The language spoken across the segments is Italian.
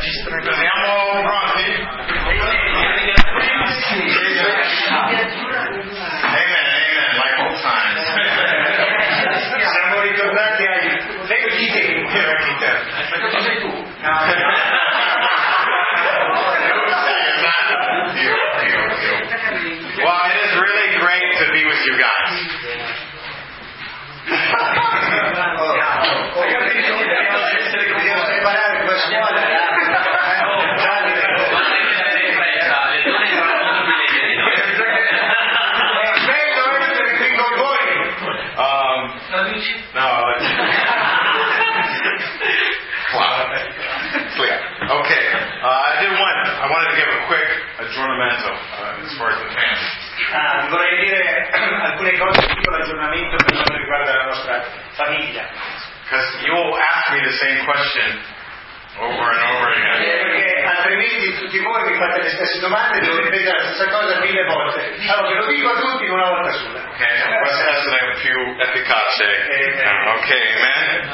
Siamo pronti? Amen, like old times. Siamo ritornati ai vecchi tempi. Perché tu sei tu? Well, it is really great to be with you guys. I wanted to give a quick aggiornamento as far as the family. Vorrei dire alcune cose, un piccolo aggiornamento per quanto riguarda la nostra famiglia. Because you'll ask me the same question over and over again. Perché altrimenti tutti voi mi fate le stesse domande e devo ripetere la stessa cosa 1000 volte. Allora ve lo dico a tutti in una volta sola. Okay, questa essere più efficace. Okay, amen.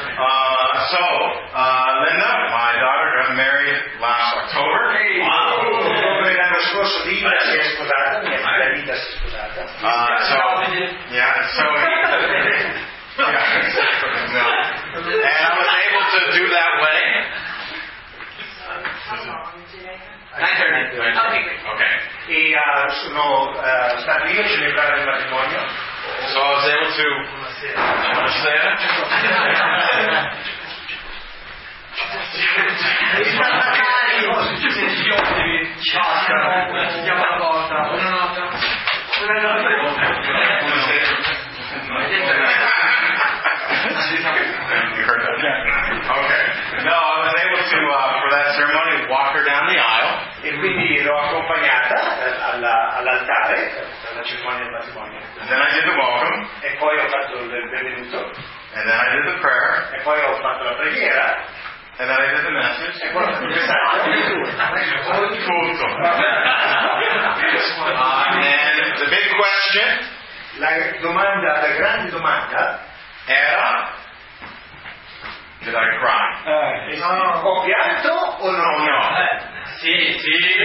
Linda, my daughter, got married last October. Ottobre l'anno scorso Linda si è sposata, mia figlia Linda si è sposata. And I was able to do that wedding. Okay. E sono stato io a celebrare il matrimonio. So I was able to You heard that? Okay. No, I was able to, for that ceremony, walk her down the aisle. E quindi l'ho accompagnata all'altare per la cerimonia del matrimonio. And then I did the welcome. E poi ho fatto il benvenuto. And then I did the prayer. E poi ho fatto la preghiera. And then I did the message. E poi ho fatto il messaggio. Tutto. And the big question. La grande domanda era: did I cry? Ho pianto o non ho pianto? Sì.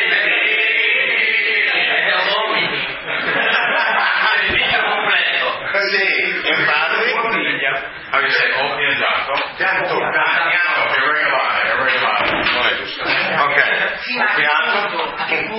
Sì, infatti. How do you say? Oh, pianto. Okay. Pianto.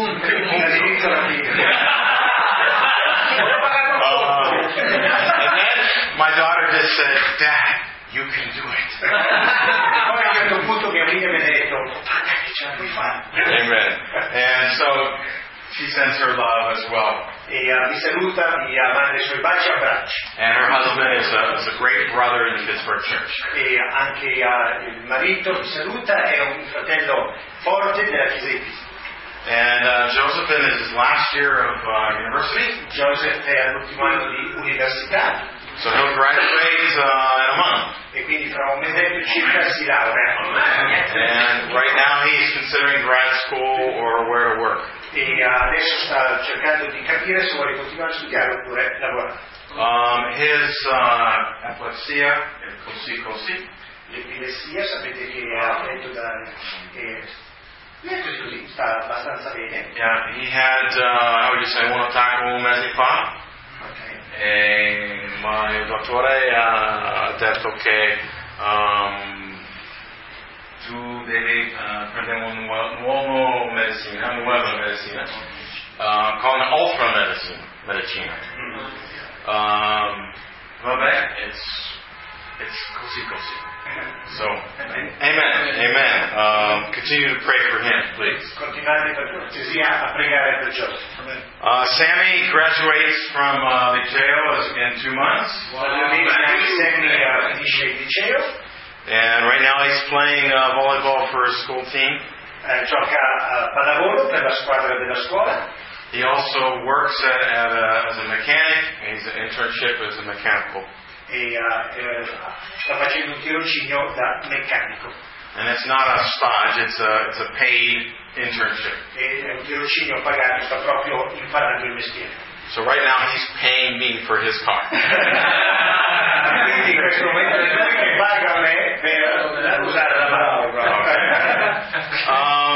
And then my daughter just said, Dad, you can do it. Poi a un certo punto mia figlia mi ha detto, papà, che ce la puoi fare? Amen. And so she sends her love as well. E mi saluta, mi manda i suoi baci e abbracci. And her husband is a great brother in the Pittsburgh church. E anche il marito mi saluta, è un fratello forte della chiesa di Pittsburgh. And Joseph is his last year of university. Joseph è all'ultimo anno di università. So he'll graduate in a month. E quindi fra un mesetto circa si laurea. And right now he's considering grad school or where to work. E adesso sta cercando di capire se vuole continuare a studiare oppure lavorare. His epilepsia è così. L'epilessia sapete che è affetto da... così, sta abbastanza bene. Yeah, he had, how would you say, un attacco un mese fa. E il dottore ha detto che tu devi prendere una nuova medicina, con un'altra medicina. Vabbè, it's così. So, amen. Continue to pray for him, please. Continuate per cortesia a pregare per Joseph. Sammy graduates from liceo in 2 months. Sammy finisce il liceo. And right now he's playing volleyball for his school team. Gioca pallavolo per la squadra della scuola. He also works as a mechanic. He's an internship as a mechanical. E sta facendo un tirocinio da meccanico. And it's not a stage, it's a paid internship. E è un tirocinio pagato, sta proprio imparando il mestiere. So right now he's paying me for his car. Quindi in questo momento è lui che paga me per usare la macchina.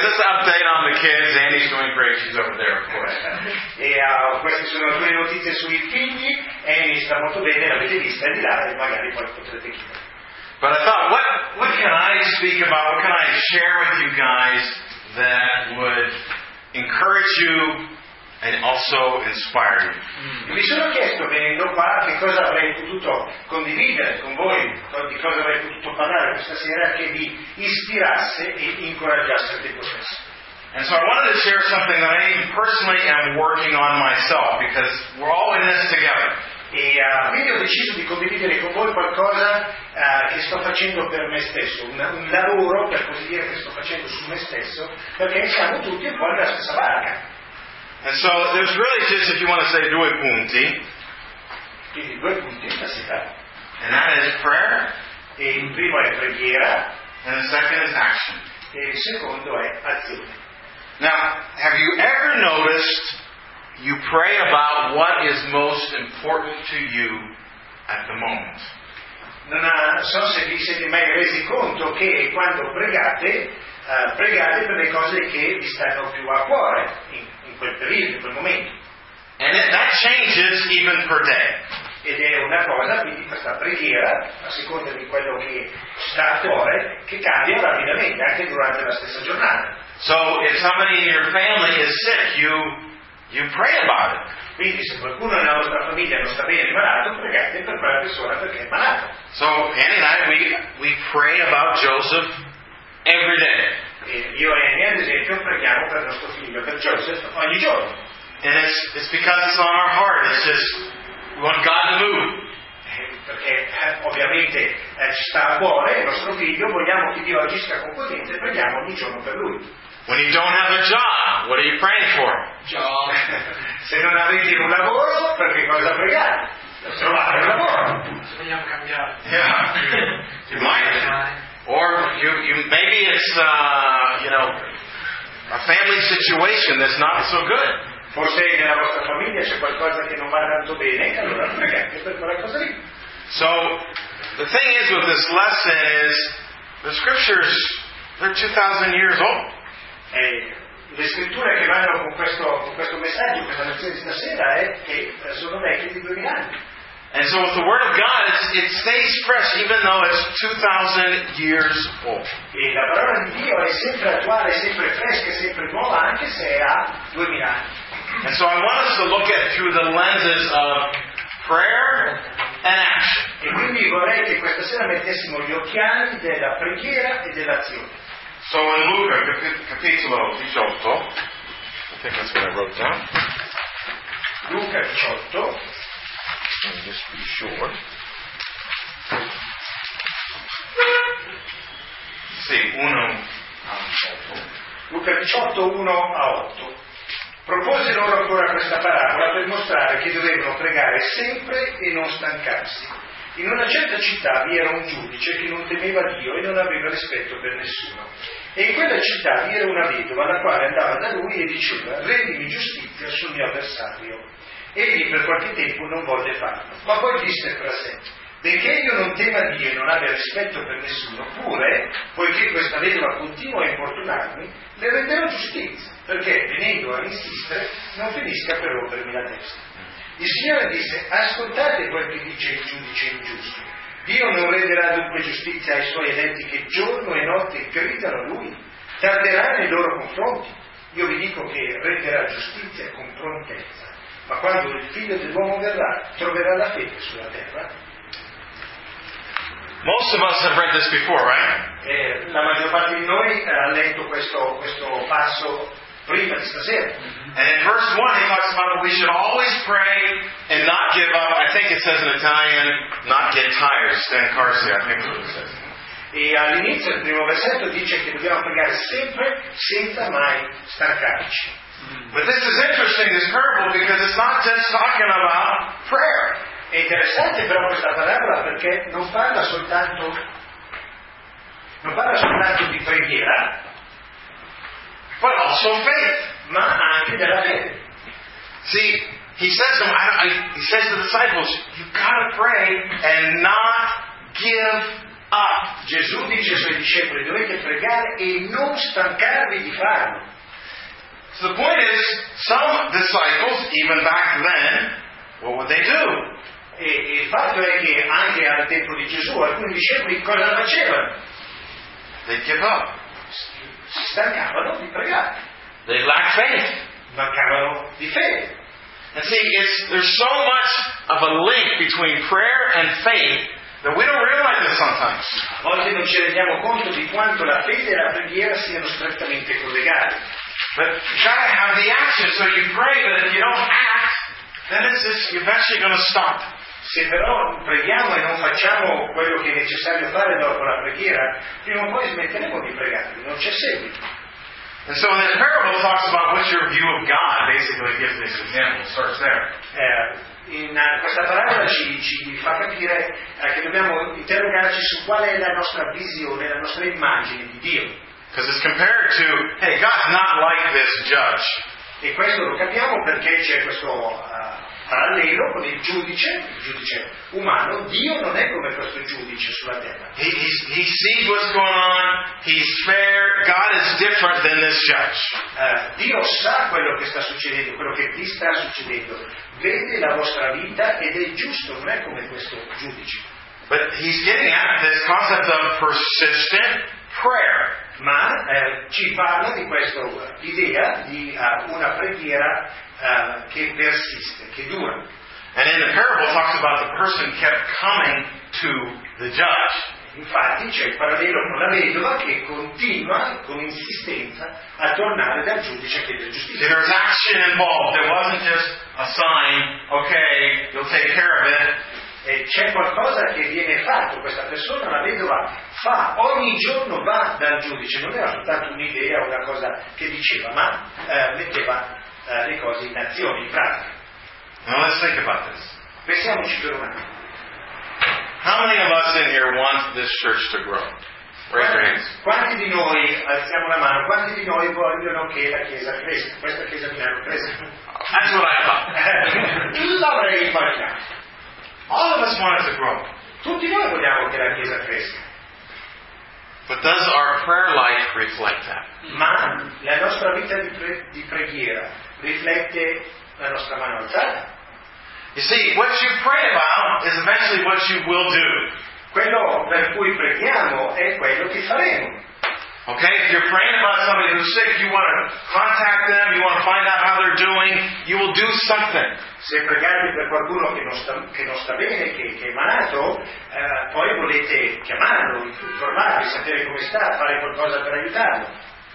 just an update on the kids. Annie's doing great. She's over there, of course. E queste sono alcune notizie sui figli. Annie sta molto bene, l'avete vista di là e magari poi potrete chiedere. But I thought, what can I speak about? What can I share with you guys that would encourage you and also inspire you? Mi sono chiesto, venendo qua, che cosa avrei potuto condividere con voi, di cosa avrei potuto parlare questa sera che vi ispirasse e incoraggiasse al tempo stesso. And so I wanted to share something that I personally am working on myself, because we're all in this together. E quindi ho deciso di condividere con voi qualcosa che sto facendo per me stesso, un lavoro, per così dire, che sto facendo su me stesso, perché siamo tutti un po' nella stessa barca. And so there's really just, if you want to say, due punti. Quindi 2 punti stasera. And that is prayer. E il primo è preghiera. And the second is action. E il secondo è azione. Now, have you ever noticed you pray about what is most important to you at the moment? Non so se vi siete mai resi conto che quando pregate per le cose che vi stanno più a cuore in quel periodo, in quel momento. And that changes even per day. Ed è una cosa, quindi questa preghiera, a seconda di quello che sta a cuore, che cambia rapidamente anche durante la stessa giornata. So if somebody in your family is sick, you pray about it. Quindi se qualcuno nella vostra famiglia non sta bene, è malato, pregate per quella persona perché è malato. So Annie and I, we pray about Joseph every day. E io e Annie, ad esempio, preghiamo per nostro figlio, per Joseph, ogni giorno. And it's because it's on our heart. It's just, we want God to move. Perché ovviamente ci sta a cuore il nostro figlio, vogliamo che Dio agisca con potenza e preghiamo ogni giorno per lui. When you don't have a job, what are you praying for? Job. Se non avete un lavoro, per che cosa pregate? Per trovare un lavoro. Se vogliamo cambiare. Yeah. You might. Or you maybe it's a family situation that's not so good. Forse nella vostra famiglia c'è qualcosa che non va tanto bene, allora pregate per quella cosa lì. So the thing is with this lesson is the scriptures, they're 2,000 years old. Le scritture che vanno con questo messaggio, questa lezione di stasera, è che sono vecchie di 2000 anni. And so with the Word of God, it stays fresh even though it's 2,000 years old. E la parola di Dio è sempre attuale, sempre fresca, sempre nuova, anche se ha 2000 anni. And so I want us to look at it through the lenses of prayer and action. E quindi vorrei che questa sera mettessimo gli occhiali della preghiera e dell'azione. So in Luca, capitolo 18, I think that's what I wrote down. Luca 18. Let me just be sure. Sì, 1 a 8. Luca 18, 1 a 8. Propose loro ancora questa parabola per mostrare che dovevano pregare sempre e non stancarsi. In una certa città vi era un giudice che non temeva Dio e non aveva rispetto per nessuno. E in quella città vi era una vedova la quale andava da lui e diceva: rendimi giustizia sul mio avversario. Egli per qualche tempo non volle farlo, ma poi disse fra sé: benché io non tema Dio e non abbia rispetto per nessuno, pure, poiché questa vedova continua a importunarmi, le renderò giustizia, perché venendo a insistere non finisca per rompermi la testa. Il Signore disse: ascoltate quel che dice il giudice ingiusto. Dio non renderà dunque giustizia ai suoi eletti che giorno e notte gridano a Lui? Tarderà nei loro confronti? Io vi dico che renderà giustizia con prontezza. Ma quando il Figlio dell'uomo verrà, troverà la fede sulla terra? Most of us have read this before, right? La maggior parte di noi ha letto questo passo prima di stasera. And in verse 1 he talks about that we should always pray and not give up. I think it says in Italian, not get tired, stancarsi, I think is what it says. E all'inizio del primo versetto dice che dobbiamo pregare sempre senza mai stancarci. But this is interesting, this parable, because it's not just talking about prayer. È interessante però questa parabola perché non parla soltanto di preghiera, but also faith. ma anche della fede. See, he says to the disciples, you've got to pray and not give Gesù dice ai suoi discepoli: dovete pregare e non stancarvi di farlo. So the point is, some disciples, even back then, what would they do? E il fatto è che anche al tempo di Gesù alcuni discepoli cosa facevano? They'd give up. Si stancavano di pregare, They lacked faith. mancavano di fede. And see, there's so much of a link between prayer and faith that we don't realize it sometimes. A volte non ci rendiamo conto di quanto la fede e la preghiera siano strettamente collegate. But you gotta have the action, so you pray, but if you don't act, then it's just eventually going to stop. Se però preghiamo e non facciamo quello che è necessario fare dopo la preghiera, prima o poi smetteremo di pregare, non c'è seguito. And so this parable talks about what's your view of God. Basically, it gives this example. It starts there. In questa parabola ci fa capire che dobbiamo interrogarci su qual è la nostra visione, la nostra immagine di Dio. Because it's compared to, hey, God's not like this judge. E questo lo capiamo perché c'è questo parallelo con il giudice umano. Dio non è come questo giudice sulla terra. He sees what's going on. He's fair. God is different than this judge. Dio sa quello che sta succedendo, quello che vi sta succedendo. Vede la vostra vita ed è giusto, non è come questo giudice. But he's getting at this concept of persistent prayer. Ma ci parla di questa idea di una preghiera che persiste, che dura. And in the parable, it talks about the person kept coming to the judge. Infatti c'è il parallelo con la vedova che continua con insistenza a tornare dal giudice a chiedere giustizia. There was action involved. It wasn't just a sign, okay, you'll take care of it. E c'è qualcosa che viene fatto, questa persona, la vedova, fa, ogni giorno va dal giudice, non era soltanto un'idea o una cosa che diceva, ma metteva le cose in azione, in pratica. Now let's think about this. Pensiamoci per un attimo. How many of us in here want this church to grow? Raise your hands. Quanti di noi, alziamo la mano, quanti di noi vogliono che la Chiesa cresca? Questa Chiesa Milano cresca? That's what I thought. L'avrei immaginato. All of us want it to grow. Tutti noi vogliamo che la Chiesa cresca. But does our prayer life reflect that? Ma la nostra vita di preghiera riflette la nostra mano alzata? You see, what you pray about is eventually what you will do. Quello per cui preghiamo è quello che faremo. Okay? If you're praying about somebody who's sick, you want to contact them, you want to find out how they're doing, you will do something. Se pregate per qualcuno che non sta bene, che è malato, poi volete chiamarlo, informarvi, sapere come sta, fare qualcosa per aiutarlo.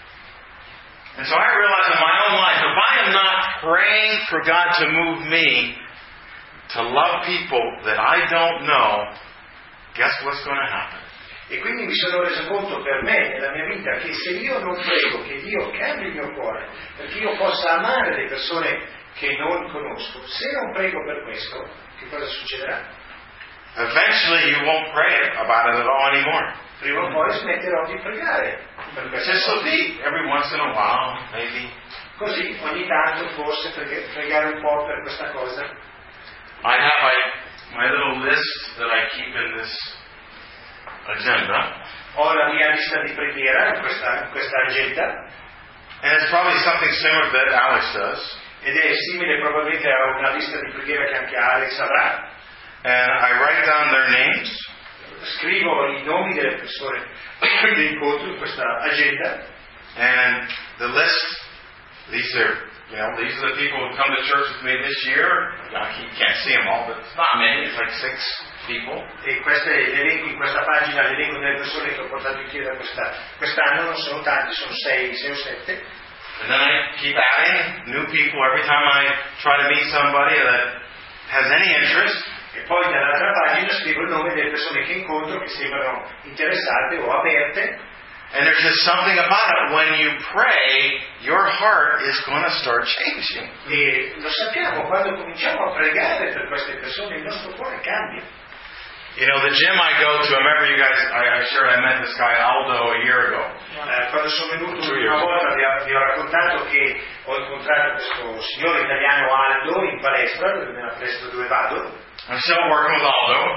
And so I realize in my own life, if I am not praying for God to move me to love people that I don't know, guess what's going to happen? E quindi mi sono reso conto per me, nella mia vita, che se io non prego che Dio cambi il mio cuore, perché io possa amare le persone che non conosco, se non prego per questo, che cosa succederà? Eventually you won't pray about it at all anymore. Prima o poi smetterò di pregare per queste Just so cose. deep. Every once in a while, maybe. Così, ogni tanto, forse, pregare un po' per questa cosa. I have my little list that I keep in this agenda. Ho la mia lista di preghiera in questa agenda. And it's probably something similar that Alex does. Ed è simile probabilmente a una lista di preghiera che anche Alex avrà. And I write down their names. Scrivo i nomi delle persone che incontro in questa agenda. And the list, these are the people who come to church with me this year. You can't see them all, but it's not many. It's like 6 people. E l'elenco in questa pagina, l'elenco delle persone che ho portato in chiesa quest'anno non sono tanti, sono 6 o 7. And then I keep adding new people every time I try to meet somebody that has any interest. E poi dall'altra pagina scrivo il nome delle persone che incontro che sembrano interessate o aperte. And there's just something about it. When you pray, your heart is going to start changing. E lo sappiamo, quando cominciamo a pregare per queste persone il nostro cuore cambia. You know, the gym I go to, I remember you guys, I shared I met this guy Aldo a year ago. Quando sono venuto una volta vi ho raccontato che ho incontrato questo signore italiano Aldo in palestra, nella palestra dove vado. I'm still working with Aldo.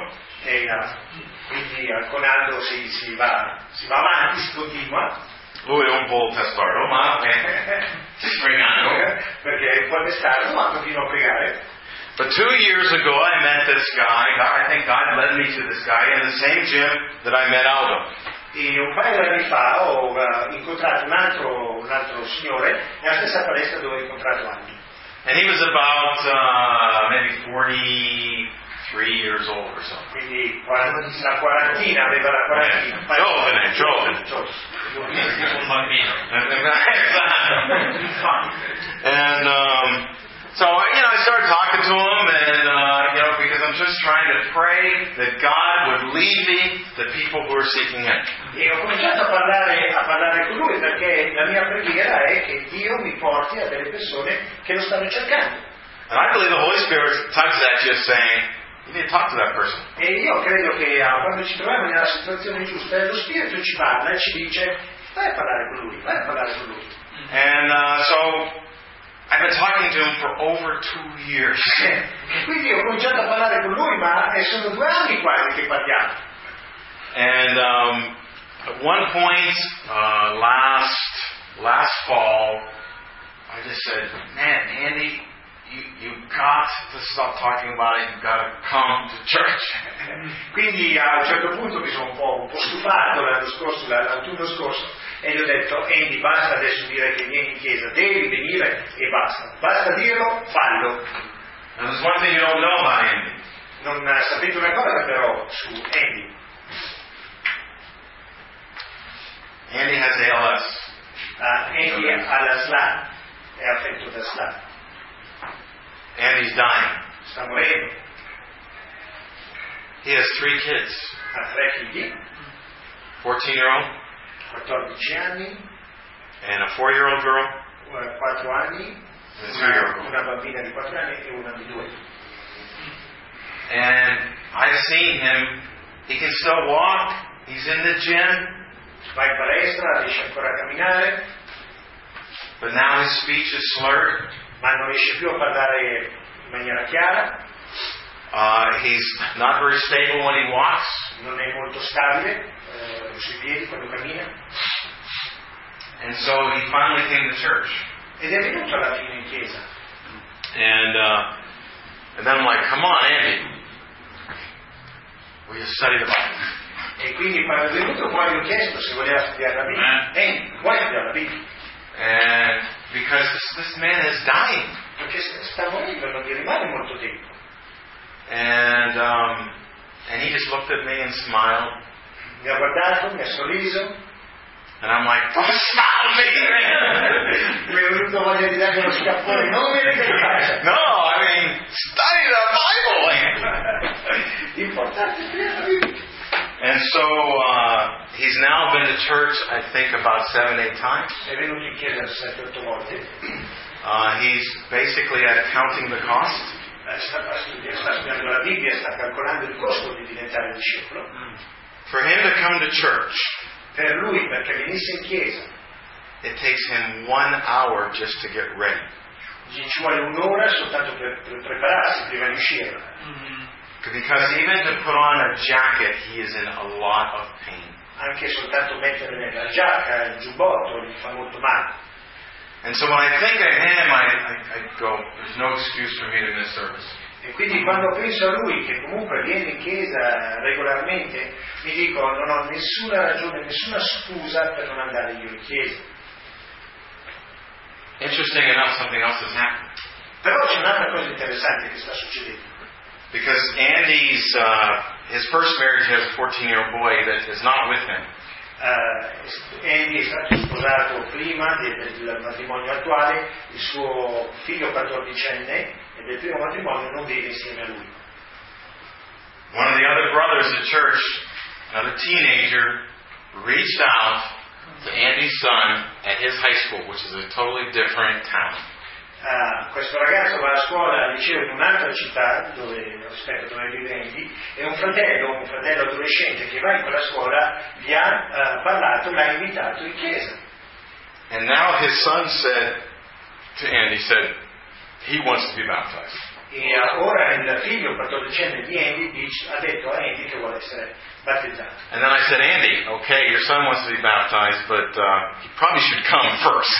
E quindi con Aldo si va avanti, si continua. Lui è un po' testardo, ma pregando. Perché è un po' testardo, ma continua a pregare. But 2 years ago, I met this guy. I think God led me to this guy in the same gym that I met Aldo. E un paio di anni fa ho incontrato un altro signore nella stessa palestra dove ho incontrato Aldo. And he was about maybe 43 years old or something. Quindi la quarantina, aveva la quarantina. Giovane. Un bambino. And so, I started talking to him, and, because I'm just trying to pray that God would lead me to people who are seeking Him. E ho cominciato a parlare con lui perché la mia preghiera è che Dio mi porti a delle persone che lo stanno cercando. And I believe the Holy Spirit tugs at you saying, you need to talk to that person. E io credo che quando ci troviamo nella situazione giusta, lo Spirito ci parla e ci dice, vai a parlare con lui. And so, I've been talking to him for over 2 years. Quindi ho cominciato a parlare con lui, ma sono 2 anni quasi che parliamo. And at one point, last fall, I just said, man, Andy, you've got to stop talking about it. You've got to come to church. Quindi a un certo punto mi sono un po' stufato l'autunno scorso, e gli ho detto, Andy, basta adesso dire che vieni in chiesa, devi venire e basta dirlo, fallo. And there's one thing you don't know about Andy. Non sapete una cosa però su Andy. Andy has ALS. Andy ha la SLA, è affetto da SLA. Andy's dying. Sta morendo. He has 3 kids. Ha 3 figli, 14-year-old 14 anni, and a 4-year-old girl 4 anni, and a 3-year-old girl. una bambina di 4 anni e una di 2. And I've seen him. He can still walk. He's in the gym. Va in palestra, riesce ancora a camminare, But now his speech is slurred. ma non riesce più a parlare in maniera chiara, He's not very stable when he walks. non è molto stabile sui piedi quando cammina. And so he finally came to church. Ed è venuto alla fine in chiesa. And then I'm like, come on, Andy. Will you study the Bible? E quindi quando è venuto poi gli ho chiesto se voleva studiare la Bibbia. Vuoi studiare la Bibbia? And because this man is dying. Perché sta morendo, non gli rimane molto tempo. And he just looked at me and smiled. Mi ha guardato, mi ha sorriso. And I'm like, don't stop me! Mi è venuto voglia di dare uno scappone. Non mi ricordare. No, I mean, study the Bible! L'importante è studiare la Bibbia. And so he's now been to church, I think, about 7-8 times. È venuto in chiesa 7-8 volte. He's basically at counting the cost. Sta studiando la Bibbia, sta calcolando il costo di diventare discepolo. For him to come to church, Per lui, perché venisse in chiesa, it takes him 1 hour just to get ready. gli ci vuole un'ora soltanto per prepararsi prima di uscire. Because even to put on a jacket, he is in a lot of pain. Anche soltanto mettere nella giacca, il giubbotto, gli fa molto male. And so when I think of him, I go, there's no excuse for me to miss service. E quindi quando penso a lui, che comunque viene in chiesa regolarmente, mi dico, non ho nessuna ragione, nessuna scusa per non andare io in chiesa. Interesting enough, something else has happened. Però c'è un'altra cosa interessante che sta succedendo. Because Andy's, his first marriage has a 14-year-old boy that is not with him. Andy è stato sposato prima del matrimonio attuale, il suo figlio 14enne e del primo matrimonio non vive insieme a lui. One of the other brothers at church, another teenager, reached out to Andy's son at his high school, which is a totally different town. Questo ragazzo va a scuola al liceo in un'altra città rispetto dove vive Andy, e un fratello adolescente che va in quella scuola gli ha parlato, l'ha invitato in chiesa. And now his son said to Andy, he wants to be baptized. E ora il figlio 14enne di Andy ha detto a Andy che vuole essere battezzato. And then I said, Andy, okay, your son wants to be baptized, but he probably should come first.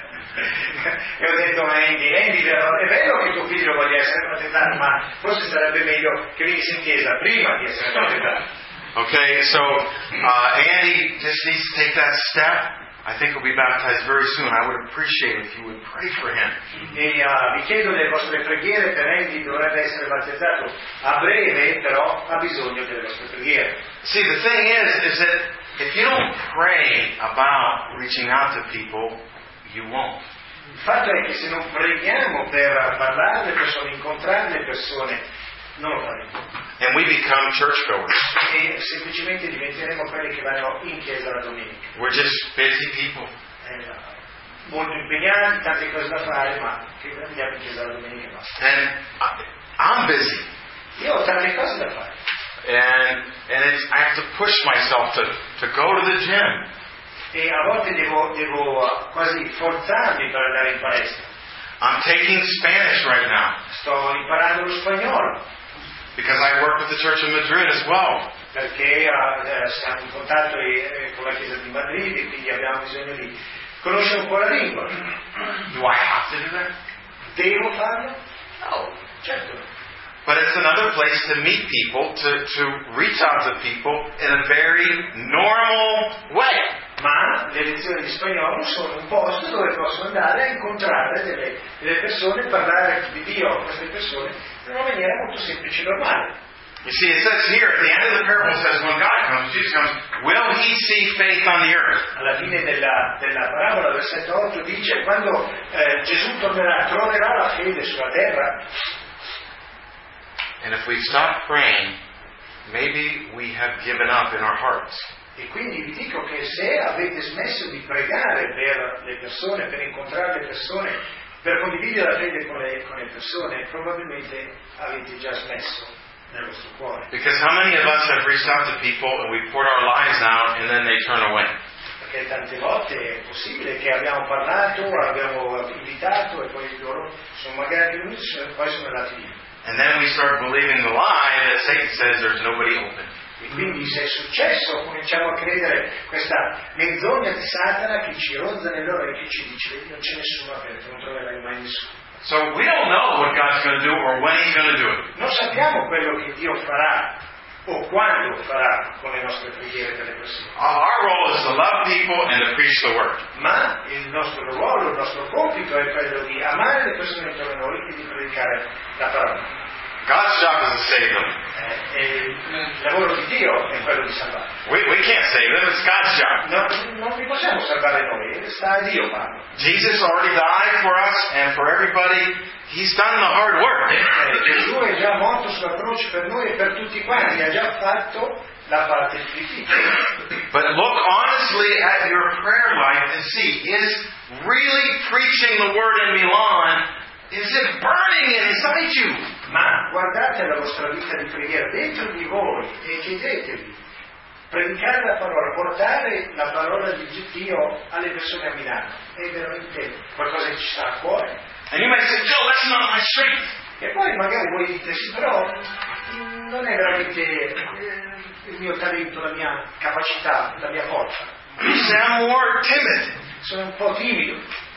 E ho detto a Andy, è vero che tuo figlio voglia essere battezzato, ma forse sarebbe meglio che venissi in chiesa prima di essere battezzato. Okay, so Andy just needs to take that step. I think he'll be baptized very soon. I would appreciate it if you would pray for him. E vi chiedo delle vostre preghiere per Andy, dovrebbe essere battezzato a breve, però ha bisogno delle vostre preghiere. See, the thing is that if you don't pray about reaching out to people, you won't. Il fatto è che se non preghiamo per parlare alle persone, incontrare le persone, non lo faremo. And we become churchgoers. E semplicemente diventeremo quelli che vanno in chiesa la domenica. We're just busy people. Molto impegnati, tante cose da fare, ma che andiamo in chiesa la domenica e basta. And I'm busy. Io ho tante cose da fare. And I have to push myself to go to the gym. E a volte devo quasi forzarmi per andare in palestra. I'm taking Spanish right now. Sto imparando lo spagnolo. Because I work with the Church of Madrid as well. Perché siamo in contatto con la Chiesa di Madrid e quindi abbiamo bisogno di conoscere un po' la lingua. Do I have to do that? Devo farlo? No, certo. But it's another place to meet people, to reach out to people in a very normal way. Ma le lezioni di spagnolo sono un posto dove posso andare a incontrare delle persone e parlare di Dio a queste persone in una maniera molto semplice e normale. You see, it says here at the end of the parable, it says, when God comes, Jesus comes, will he see faith on the earth? Alla fine della parabola, versetto 8, dice, quando Gesù tornerà, troverà la fede sulla terra. And if we stop praying, maybe we have given up in our hearts. E quindi vi dico che se avete smesso di pregare per le persone, per incontrare le persone, per condividere la fede con le persone, probabilmente avete già smesso nel vostro cuore. Because how many of us have reached out to people and we poured our lives out and then they turn away? Perché tante volte è possibile che abbiamo parlato, abbiamo invitato e poi loro sono magari venuti e poi sono andati via. And then we start believing the lie that Satan says there's nobody open. E quindi se è successo cominciamo a credere questa menzogna di Satana che ci rozza nell'orecchio e ci dice non c'è nessuno aperto, non troverai mai nessuno. So we don't know what God's going to do or when He's going to do it. Non sappiamo quello che Dio farà o quando farà con le nostre preghiere per le persone. Our role is to love people and to preach the Word. Ma il nostro ruolo, il nostro compito è quello di amare le persone intorno a noi e di predicare la parola. God's job is to save them. Il lavoro di Dio è quello di salvare. We can't save them, it's God's job. Non li possiamo salvare noi, sta a Dio farlo. Jesus already died for us and for everybody. He's done the hard work. Gesù è già morto sulla croce per noi e per tutti quanti, ha già fatto la parte difficile. But look honestly at your prayer life and see, is really preaching the Word in Milan, is it burning inside you? Ma guardate la vostra vita di preghiera dentro di voi e chiedetevi, predicare la parola, portare la parola di Dio alle persone a Milano, è veramente qualcosa che ci sta a cuore. And you may say, Joe, that's not my strength. E poi magari voi dite, sì, però non è veramente il mio talento, la mia capacità, la mia forza. You say, I'm more timid. Sono un po' timido.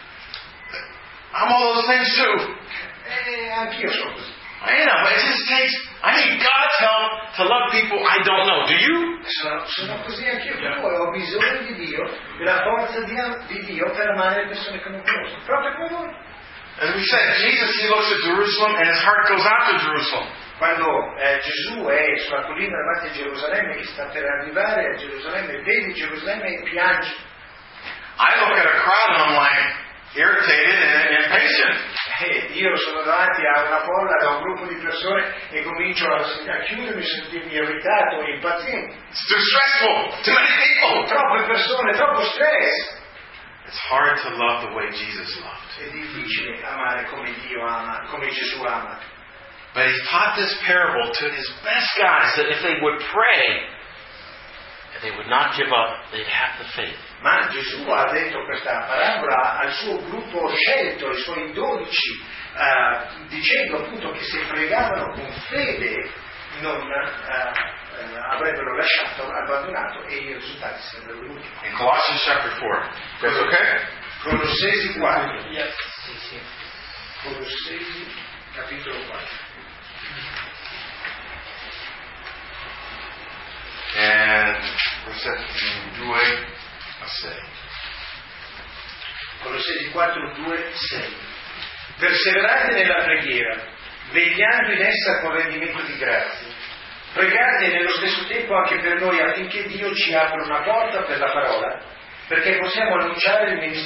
I'm all those things too. Anch'io sono così. I know, but it just takes, I need God's help to love people I don't know. Do you? Sono così anch'io, poi ho bisogno di Dio, della forza di Dio per amare le persone che non conosco, proprio come voi. As we said, Jesus, He looks at Jerusalem and His heart goes out to Jerusalem. Quando Gesù è sulla collina davanti a Gerusalemme, che sta per arrivare a Gerusalemme, vede Gerusalemme e piange. I look at a crowd and I'm like, irritated and impatient. Io sono davanti a una folla, a un gruppo di persone e comincio a chiudermi, sentirmi irritato e impaziente. It's too stressful. Too many people. Troppe persone, troppo stress. It's hard to love the way Jesus loved. È difficile amare come Dio ama, come Gesù ama. But He taught this parable to His best guys that if they would pray, they would not give up. They'd have the faith. Ma Gesù ha detto questa parabola al suo gruppo scelto, ai suoi 12, dicendo appunto che se pregavano con fede non avrebbero lasciato, abbandonato, e i risultati sarebbero venuti. In Colossians chapter 4. That's okay? Colossesi 4. Yes. Colossesi capitolo 4. And versetti 2 a 6. Colossesi 4, 2, 6. Perseverate nella preghiera, vegliando in essa con rendimento di grazie. Pregate nello stesso tempo anche per noi affinché Dio ci apra una porta per la parola, perché possiamo annunciare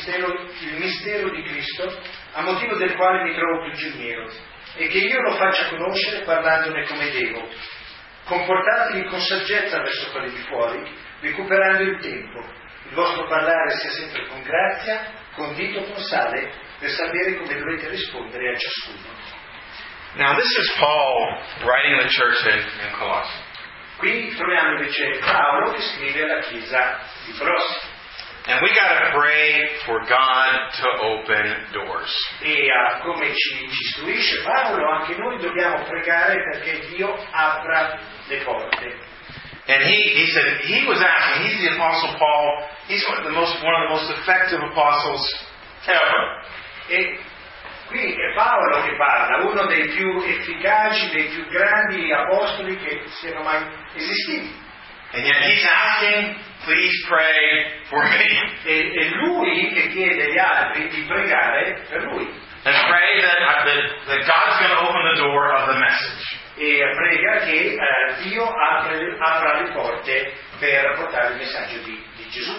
il mistero di Cristo, a motivo del quale mi trovo prigioniero, e che io lo faccia conoscere parlandone come devo. Comportatevi con saggezza verso quelli di fuori, recuperando il tempo. Il vostro parlare sia sempre con grazia, condito con sale, per sapere come dovete rispondere a ciascuno. Now this is Paul writing the church in Colossae. Qui troviamo invece Paolo che scrive alla chiesa di Colossi. And we got to pray for God to open doors. E come ci istruisce Paolo, anche noi dobbiamo pregare perché Dio apra le porte. And he said he was asking. He's the Apostle Paul. He's one of the most effective apostles ever. E qui è Paolo che parla, uno dei più efficaci, dei più grandi apostoli che siano mai esistiti. And yet he's asking, please pray for me. E lui che chiede agli altri di pregare per lui. And pray that God's going to open the door of the message. E prega che Dio apra le porte per portare il messaggio di Gesù.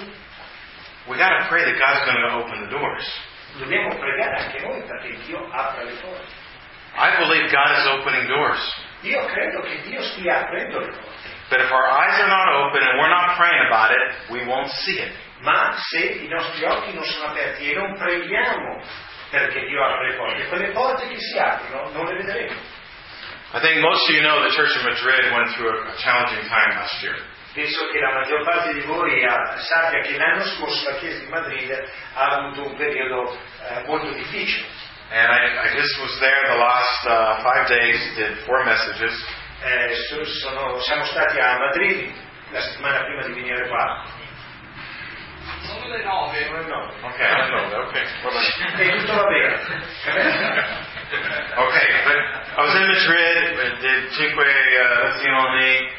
We got to pray that God's going to open the doors. Dobbiamo pregare anche noi perché Dio apra le porte. I believe God is opening doors. Io credo che Dio stia aprendo le porte. But if our eyes are not open and we're not praying about it, we won't see it. Ma se i nostri occhi non sono aperti e non preghiamo perché Dio apre le porte, quelle porte che si aprono non le vedremo. I think most of you know the Church of Madrid went through a challenging time last year. Penso che la maggior parte di voi sappia che l'anno scorso la Chiesa di Madrid ha avuto un periodo molto difficile. And I just was there the last 5 days, did 4 messages. Siamo stati a Madrid la settimana prima di venire qua. Sono le 9. No. Okay, I don't know. Okay. E tutto va bene. Okay, but I was in Madrid, did 5 lezioni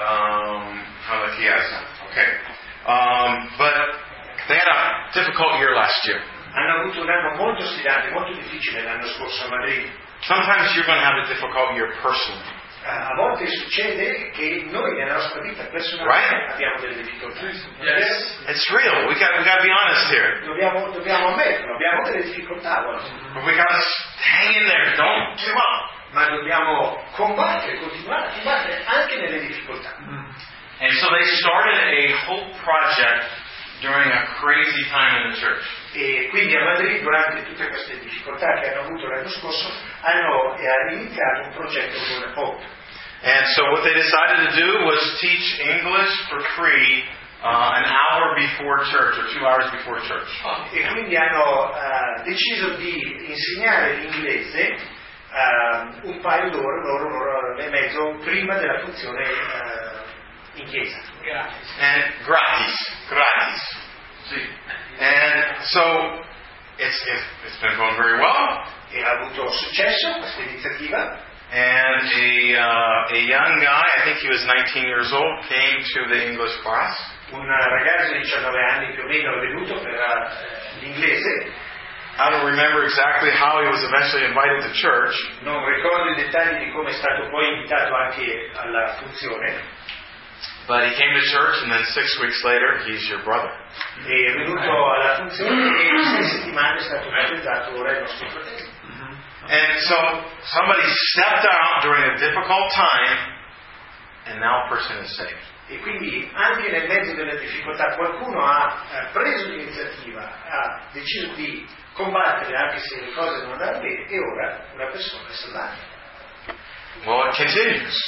alla Chiesa. Okay. But they had a difficult year last year. Hanno avuto un anno molto sfidante, molto difficile l'anno scorso a Madrid. Sometimes you're going to have a difficult year personally. A volte succede che noi nella nostra vita personale abbiamo delle difficoltà. Yes. It's real. We got to be honest here. Dobbiamo ammetterlo, abbiamo delle difficoltà. But we got to hang in there. Don't give up. Ma dobbiamo combattere, continuare a combattere anche nelle difficoltà. And so they started a hope project during a crazy time in the church. E quindi a Madrid, durante tutte queste difficoltà che hanno avuto l'anno scorso, hanno iniziato un progetto con Hope. And so what they decided to do was teach English for free an hour before church, or 2 hours before church. E quindi hanno deciso di insegnare l'inglese un paio d'ore, e mezzo prima della funzione in chiesa. And gratis. See. And so it's been going very well. E ha avuto successo questa iniziativa. And a young guy, I think he was 19 years old, came to the English class. Un ragazzo di 19 anni più o meno è venuto per l'inglese. I don't remember exactly how he was eventually invited to church. Non ricordo i dettagli di come è stato poi invitato anche alla funzione. But he came to church, and then 6 weeks later, he's your brother. È venuto alla funzione e in 6 settimane è stato battezzato, ora è il nostro fratello. And so somebody stepped out during a difficult time, and now a person is saved. E quindi anche nel mezzo delle difficoltà qualcuno ha preso l'iniziativa, ha deciso di combattere anche se le cose non andavano bene, e ora una persona è salvata. Well, it continues.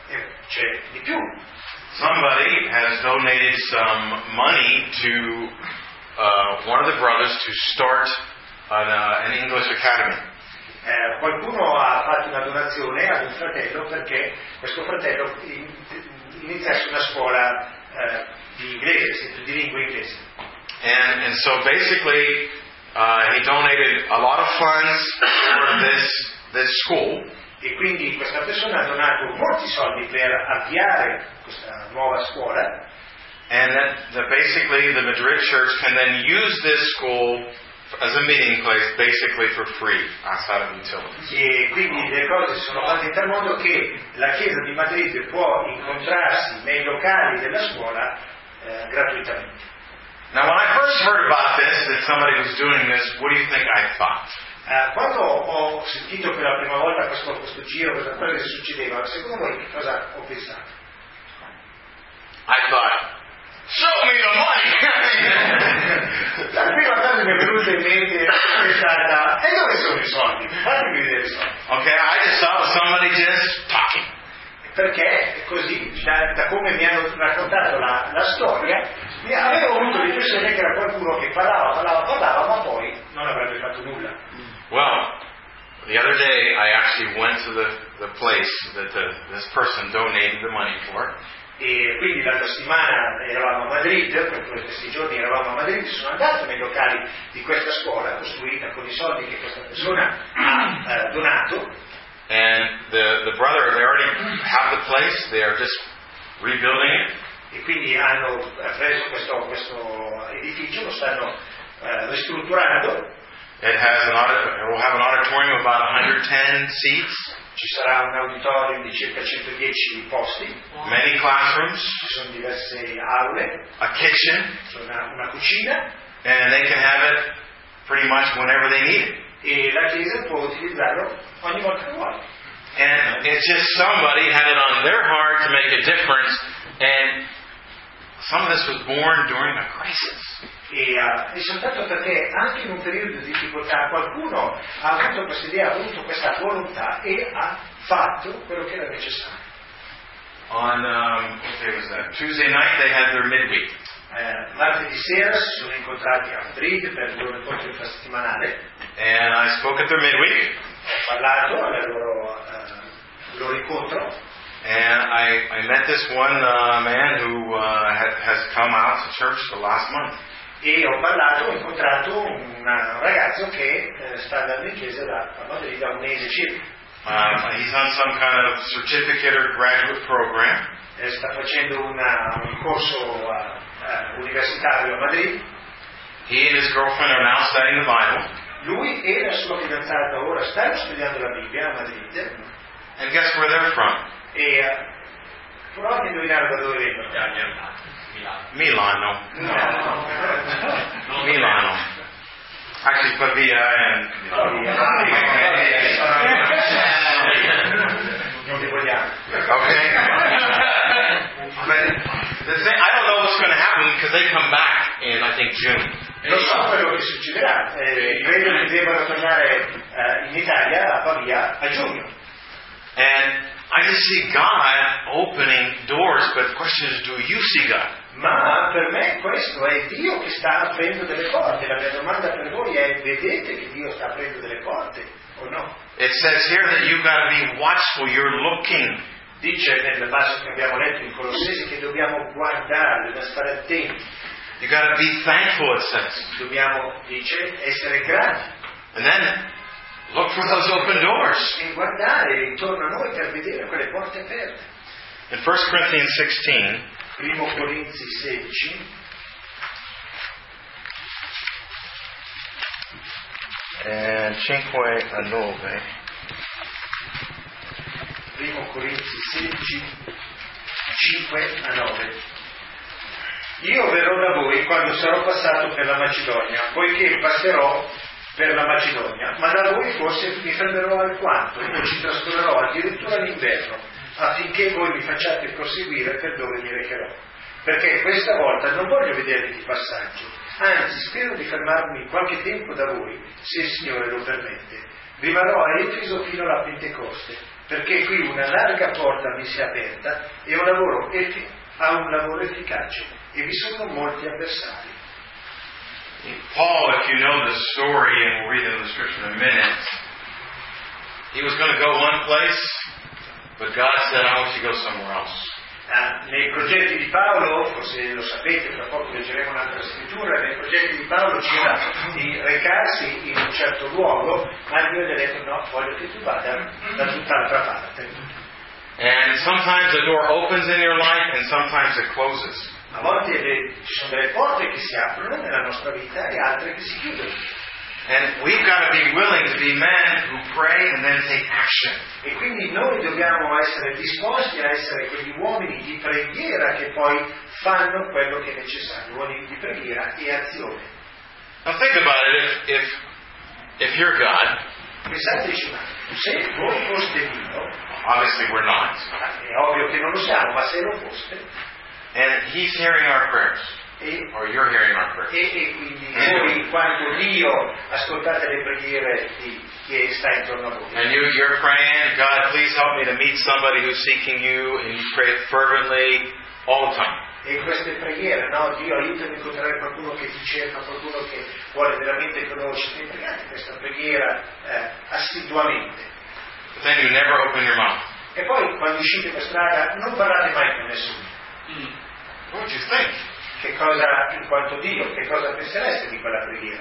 E c'è di più. Somebody has donated some money to one of the brothers to start an English academy. Qualcuno ha fatto una donazione ad un fratello perché questo fratello iniziasse una scuola di inglese, di lingua inglese. And so basically he donated a lot of funds for this school. E quindi questa persona ha donato molti soldi per avviare questa nuova scuola. And that basically the Madrid church can then use this school as a meeting place basically for free, outside of utilities. E quindi le cose sono fatte in tal modo che la Chiesa di Madrid può incontrarsi nei locali della scuola gratuitamente. Now when I first heard about this, that somebody was doing this, what do you think I thought? Quando ho sentito per la prima volta questo giro, questa cosa che succedeva, secondo voi che cosa ho pensato? I thought, show me the money! La prima cosa che mi è venuta in mente è stata, e dove sono i soldi? Fatemi vedere i soldi. Okay, I just saw somebody just talking. Perché così, da come mi hanno raccontato la storia, avevo avuto l'impressione che era qualcuno che parlava, ma poi non avrebbe fatto nulla. Well, the other day I actually went to the place that this person donated the money for. E quindi l'altra settimana eravamo a Madrid, per questi giorni eravamo a Madrid, sono andato nei locali di questa scuola costruita con i soldi che questa persona ha donato. And the brother, they already have the place, they are just rebuilding it. E quindi hanno preso questo edificio, lo stanno ristrutturando. It will have an auditorium of about 110 seats. Ci sarà un auditorium di circa 110 posti. Many classrooms. Ci sono diverse aule. A kitchen. C'è una cucina. And they can have it pretty much whenever they need it. E la Chiesa può utilizzarlo ogni volta che vuole. And it's just somebody had it on their heart to make a difference. And some of this was born during a crisis. E soltanto perché anche in un periodo di difficoltà qualcuno ha avuto questa idea, ha avuto questa volontà e ha fatto quello che era necessario. On what day was that? Tuesday night they had their midweek. Martedì sera si sono incontrati a Madrid per il loro incontro infrasettimanale. And I spoke at their midweek. Ho parlato al loro incontro. And I met this one man who has come out to church the last month. E ho incontrato un ragazzo che sta andando in chiesa a Madrid da un mese circa. He's on some kind of certificate or graduate program. Sta facendo un corso universitario a Madrid. He and his girlfriend are now studying the Bible. Lui e la sua fidanzata ora stanno studiando la Bibbia a Madrid. And guess where they're from? E provate a indovinare da dove vengono. Milano. Milano. Actually, Pavia and... Non li vogliamo. Okay. But the thing, I don't know what's going to happen because they come back in, I think, June. Non so quello che succederà. Credo che debbano tornare in Italia, a Pavia, a giugno. And I just see God opening doors, but the question is, do you see God? Ma per me questo è Dio che sta aprendo delle porte. La mia domanda per voi è: vedete che Dio sta aprendo delle porte o no? It says here that you've got to be watchful, you're looking. Dice nel passo che abbiamo letto in Colossesi che dobbiamo guardare, dobbiamo stare attenti. You got to be thankful, it says. Dobbiamo, dice, essere grati. And then look for those open doors. E guardare intorno a noi per vedere quelle porte aperte. In 1 Corinthians 16, Primo Corinzi 16, and 5 a 9. Primo Corinzi 16, 5 a 9. Io verrò da voi quando sarò passato per la Macedonia, poiché passerò per la Macedonia, ma da voi forse mi fermerò alquanto e ci trascorrerò addirittura l'inverno, affinché voi mi facciate proseguire per dove mi recherò. Perché questa volta non voglio vedervi di passaggio, anzi spero di fermarmi qualche tempo da voi, se il Signore lo permette. Rimarrò a Efeso fino alla Pentecoste, perché qui una larga porta mi si è aperta e ha un lavoro efficace e vi sono molti avversari. Paul, if you know the story, and we'll read it in the scripture in a minute, he was going to go one place, but God said, I want you to go somewhere else. Nei progetti di Paolo, forse lo sapete, tra poco leggeremo un'altra scrittura, nei progetti di Paolo c'era di recarsi in un certo luogo, ma Dio gli ha detto no, voglio che tu vada da tutt'altra parte. And sometimes the door opens in your life and sometimes it closes. A volte ci sono delle porte che si aprono nella nostra vita e altre che si chiudono. And we've got to be willing to be men who pray and then take action. E quindi noi dobbiamo essere disposti a essere quegli uomini di preghiera che poi fanno quello che è necessario, uomini di preghiera e azione. Now think about it. If you're God, Pensateci, ma se voi foste Dio, obviously we're not, è ovvio che non lo siamo, ma se lo foste, and He's hearing our prayers, or you're hearing our prayers. E quindi voi, quando Dio ascoltate le preghiere di chi sta intorno a voi. And you're praying, God, please help me to meet somebody who's seeking you, and you pray it fervently all the time. E in queste preghiere, no? Dio aiutami a incontrare qualcuno che ti cerca, qualcuno che vuole veramente conoscerti. E pregate questa preghiera assiduamente. But then you never open your mouth. E poi quando uscite per strada non parlate mai con nessuno. What would you think? Che cosa, in quanto Dio, che cosa pensereste di quella preghiera?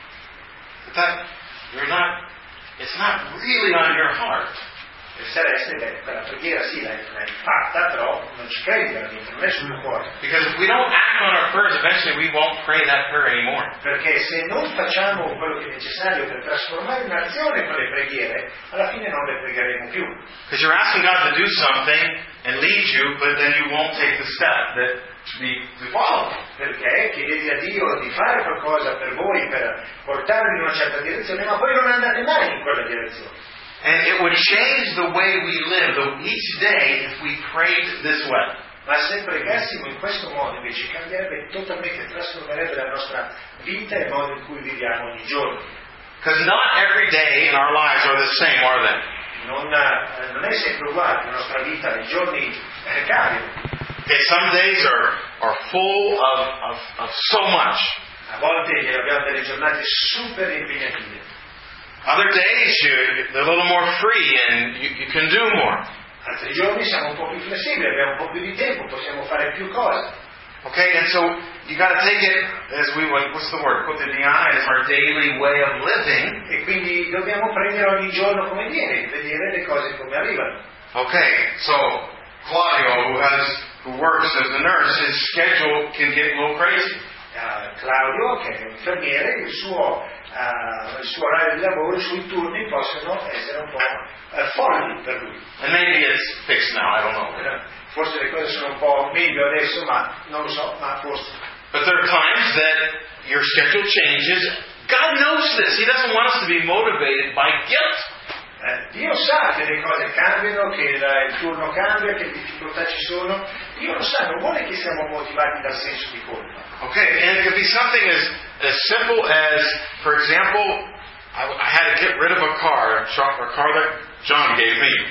It's not really on your heart. Pensereste che quella preghiera sì, l'hai fatta, però non ci credi veramente, non è sul tuo cuore. Because if we don't act on our prayers, eventually we won't pray that prayer anymore. Perché se non facciamo quello che è necessario per trasformare in azione quelle preghiere, alla fine non le pregheremo più. Because you're asking God to do something and lead you, but then you won't take the step that to follow. Perché chiedete a Dio di fare qualcosa per voi, per portarvi in una certa direzione, ma poi non andate mai in quella direzione. And it would change the way we live each day if we prayed this way. Ma se pregassimo in questo modo invece cambierebbe totalmente, trasformerebbe la nostra vita e il modo in cui viviamo ogni giorno. Because not every day in our lives are the same, are they? Non è sempre uguale, la nostra vita, i giorni cambiano. Okay, some days are full of so much. A volte abbiamo delle giornate super impegnative. Other days they're a little more free and you can do more. Altri giorni siamo un po' più flessibili, abbiamo un po' più di tempo, possiamo fare più cose. Okay, and so you got to take it as what's the word? Quotidiana, as our daily way of living. E quindi dobbiamo prendere ogni giorno come viene, vedere le cose come arrivano. Okay, so Claudio, who works as a nurse, his schedule can get a little crazy. Claudio, che è un infermiere, il suo orario di lavoro, i suoi turni possono essere un po' folli per lui. And maybe it's fixed now, I don't know. Forse le cose sono un po' meglio adesso, ma non lo so, ma forse. But there are times that your schedule changes. God knows this. He doesn't want us to be motivated by guilt. Dio sa che le cose cambiano, che il turno cambia, che le difficoltà ci sono. Dio lo sa, non vuole che siamo motivati dal senso di colpa. Okay, and it could be something as simple as, for example, I had to get rid of a car that John gave me.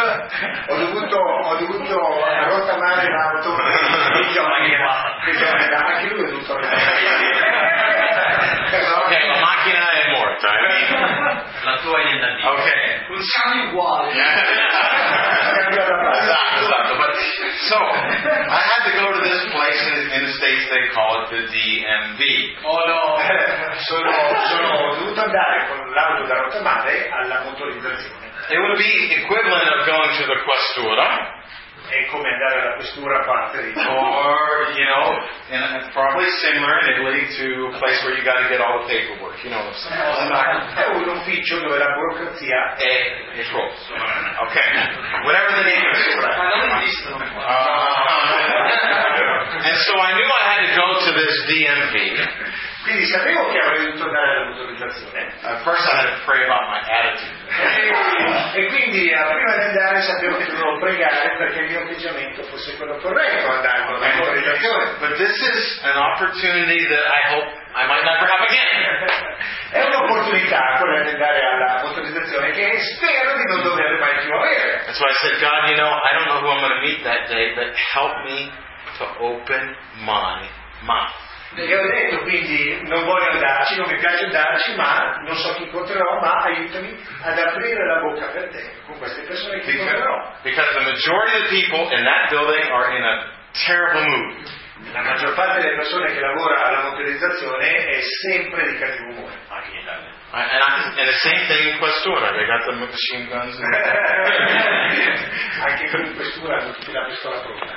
Ho dovuto rottamare l'auto di Johnny, anche lui ha dovuto Okay, la macchina è morta. La tua è nella vita. Okay. Funzioni uguali. Esatto. But so I had to go to this place in the States. They call it the DMV. Oh no, sono dovuto andare con l'auto da rottamare alla motorizzazione. It would be equivalent of going to the questura. È come andare alla questura a parte di or, and probably similar in Italy to a place where you got to get all the paperwork. You know what I'm saying? È un ufficio dove la burocrazia è controls. Okay. Whatever the name is. And so I knew I had to go to this DMV. Quindi sapevo che avrei dovuto andare alla motorizzazione. First I had to pray about my attitude. E quindi prima di andare sapevo che dovevo pregare perché il mio atteggiamento fosse quello corretto andando alla motorizzazione. But this is an opportunity that I hope I might never have again. È un'opportunità quella di andare alla motorizzazione persone che spero di non dover mai più avere. That's why I said, God, I don't know who I'm going to meet that day, but help me to open my mouth. E ho detto, quindi non voglio andarci, non mi piace andarci, ma non so chi incontrerò, ma aiutami ad aprire la bocca per te con queste persone che incontrerò. Because the majority of the people in that building are in a terrible mood. La maggior parte delle persone che lavora alla motorizzazione è sempre di cattivo umore. And the same thing in Questura. They got the machine guns. Anche qui in Questura hanno tutti la pistola pronta.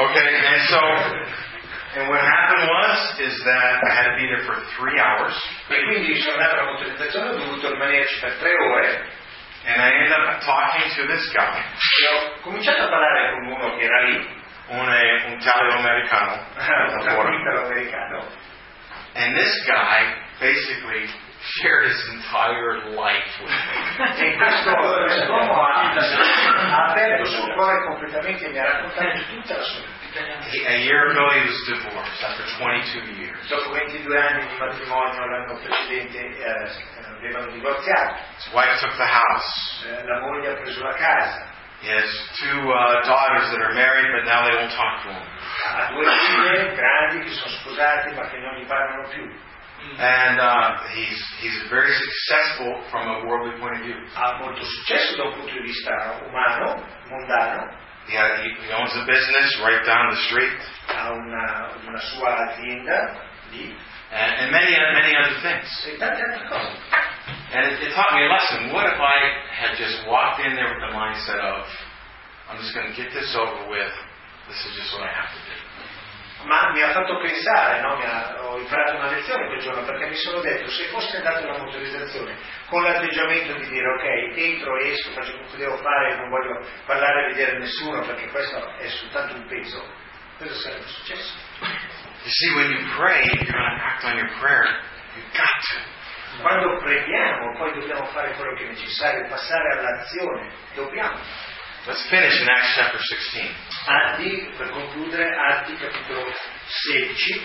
Okay, and what happened is that I had to be there for 3 hours. E quindi sono andato alla motorizzazione, ho dovuto rimanerci per 3 ore. And I ended up talking to this guy. E ho cominciato a parlare con uno che era lì. Un italo-americano. Un italo-americano. And this guy basically shared his entire life with me. E quest'uomo ha aperto il suo cuore completamente e mi ha raccontato tutta la sua vita. A year ago he was divorced after 22 years. Dopo 22 anni di matrimonio l'anno precedente avevano divorziato. His wife took the house. La moglie ha preso la casa. He has 2 daughters that are married, but now they won't talk to him. Ha 2 figlie grandi che sono sposate ma che non gli parlano più. And he's very successful from a worldly point of view. Ha molto successo da un punto di vista umano, mondano. He owns a business right down the street. Ha una sua azienda lì. And many other things. E tante altre cose. And it taught me a lesson. What if I had just walked in there with the mindset of, I'm just going to get this over with. This is just what I have to do. Ma mi ha fatto pensare, no? Ho imparato una lezione quel giorno, perché mi sono detto, se fossi andato alla motorizzazione con l'atteggiamento di dire ok, entro, esco, faccio quello che devo fare, non voglio parlare e vedere nessuno perché questo è soltanto un peso, cosa sarebbe successo? You see, when you pray, you're going to act on your prayer. You've got to. Quando preghiamo, poi dobbiamo fare quello che è necessario, passare all'azione, dobbiamo. Let's finish in Acts chapter 16. Atti, per concludere, Atti capitolo 16.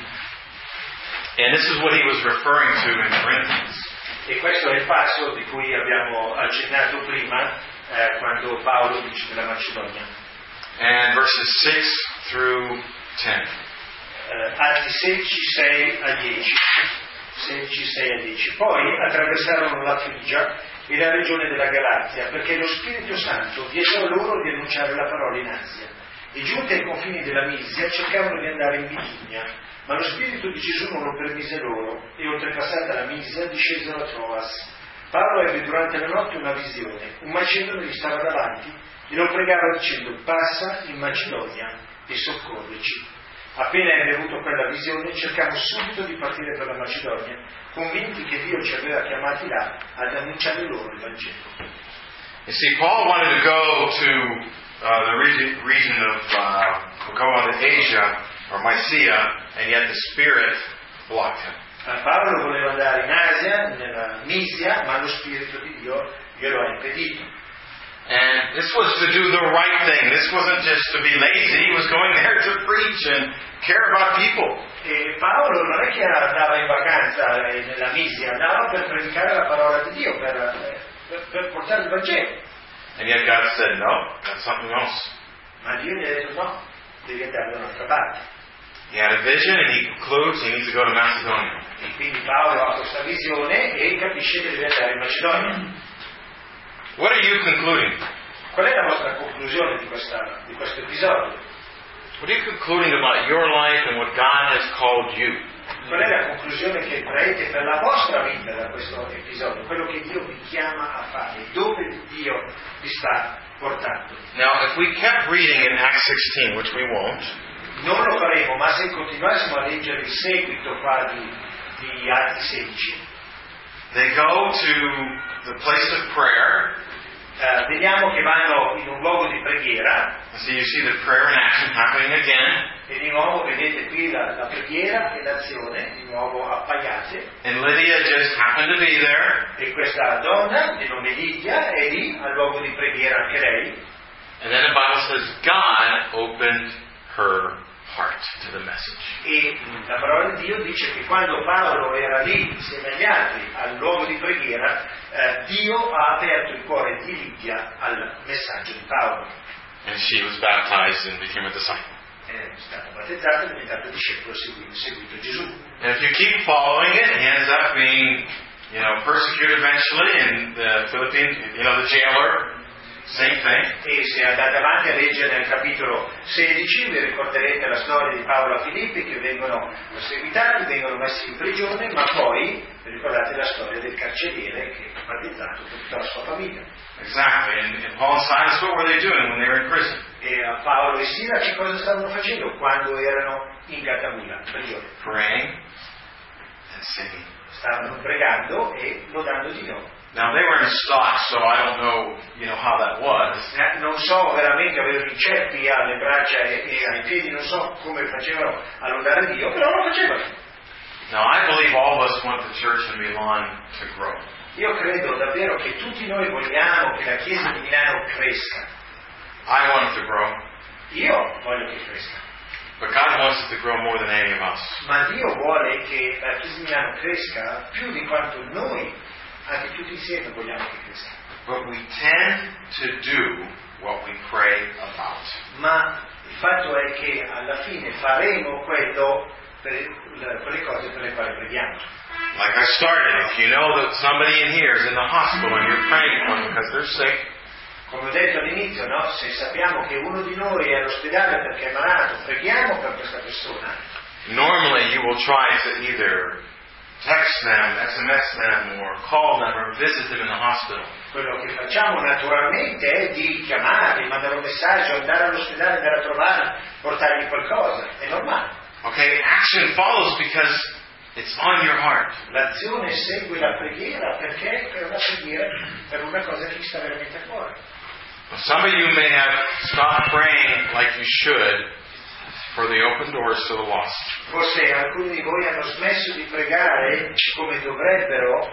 And this is what he was referring to in Corinthians. E questo è il passo di cui abbiamo accennato prima, quando Paolo dice della Macedonia. And verses 6 through 10. Atti 16, 6 a 10. 16, 6 a 10. Poi attraversarono la Frigia e la regione della Galazia, perché lo Spirito Santo vietò loro di annunciare la parola in Asia. E giunti ai confini della Misia cercavano di andare in Bitinia, ma lo Spirito di Gesù non lo permise loro, e oltrepassata la Misia discesero a Troas. Paolo ebbe durante la notte una visione, un macedone gli stava davanti e lo pregava dicendo: passa in Macedonia e soccorrici. Appena ebbe avuto quella visione, cercammo subito di partire per la Macedonia, convinti che Dio ci aveva chiamati là ad annunciare loro il Vangelo. You see, Paul wanted to go to the region of, go on to Asia or Mysia, and yet the Spirit blocked him. Paolo voleva andare in Asia, nella Misia, ma lo Spirito di Dio glielo ha impedito. And this was to do the right thing. This wasn't just to be lazy. He was going there to preach and care about people. E Paolo non è che andava in vacanza nella Misia, andava per predicare la parola di Dio, per portare il Vangelo. And yet God said, no, that's something else. Ma Dio gli ha detto no, devi andare da un'altra parte. He had a vision and he concludes he needs to go to Macedonia. E quindi Paolo ha questa visione e capisce che deve andare in Macedonia. What are you concluding? Qual è la vostra conclusione di questo episodio? What are you concluding about your life and what God has called you? Qual è la conclusione che traete per la vostra vita da questo episodio? Quello che Dio vi chiama a fare, dove Dio vi sta portando. Now, if we kept reading in Acts 16, which we won't, non lo faremo, ma se continuassimo a leggere il seguito qua di Atti 16, they go to the place of prayer. Vediamo che vanno in un luogo di preghiera. So you see the prayer and action happening again. E di nuovo vedete qui la preghiera e l'azione, di nuovo appaiate. And Lydia just happened to be there. E questa donna, di nome Lidia, è lì al luogo di preghiera anche lei. And then the Bible says God opened her heart to the message. E la parola di Dio dice che quando Paolo era lì insieme agli altri al luogo di preghiera, Dio ha aperto il cuore di Lidia al messaggio di Paolo. And she was baptized and became a disciple. È stata battezzata e è diventata discepolo seguito Gesù. And if you keep following it, he ends up being, persecuted eventually in the Philippines, the jailer. Same thing. E se andate avanti a leggere nel capitolo 16 vi ricorderete la storia di Paolo a Filippi, che vengono perseguitati, vengono messi in prigione, ma poi vi ricordate la storia del carceriere che è battezzato per tutta la sua famiglia. Exactly. And Paul and Silas, what were they doing when they were in prison? E a Paolo e Sila che cosa stavano facendo quando erano in Gatamula, in prigione? Praying and singing. Stavano pregando e lodando Dio. Now they were in stocks, so I don't know, how that was. Non so veramente, avevano i ceppi alle braccia e ai piedi, non so come facevano a lodare Dio, però lo facevano. Now I believe all of us want the church in Milan to grow. Io credo davvero che tutti noi vogliamo che la Chiesa di Milano cresca. I want it to grow. Io voglio che cresca. But God wants it to grow more than any of us. Ma Dio vuole che la Chiesa di Milano cresca più di quanto noi, anche tutti insieme, vogliamo che cresca. But we tend to do what we pray about. Ma il fatto è che alla fine faremo quello per quelle cose per le quali preghiamo. Like I started, if you know that somebody in here is in the hospital and you're praying for them because they're sick, come ho detto all'inizio, no? Se sappiamo che uno di noi è all'ospedale perché è malato, preghiamo per questa persona. Normally you will try to either text them, SMS them, or call them, or visit them in the hospital. Quello che facciamo naturalmente è di chiamarli, mandare un messaggio, andare all'ospedale, andare a trovarli, portargli qualcosa. È normale. Okay, action follows because it's on your heart. L'azione segue la preghiera perché è una preghiera per una cosa che ti sta veramente a cuore. Well, some of you may have stopped praying like you should for the open doors to the lost. Forse alcuni di voi hanno smesso di pregare come dovrebbero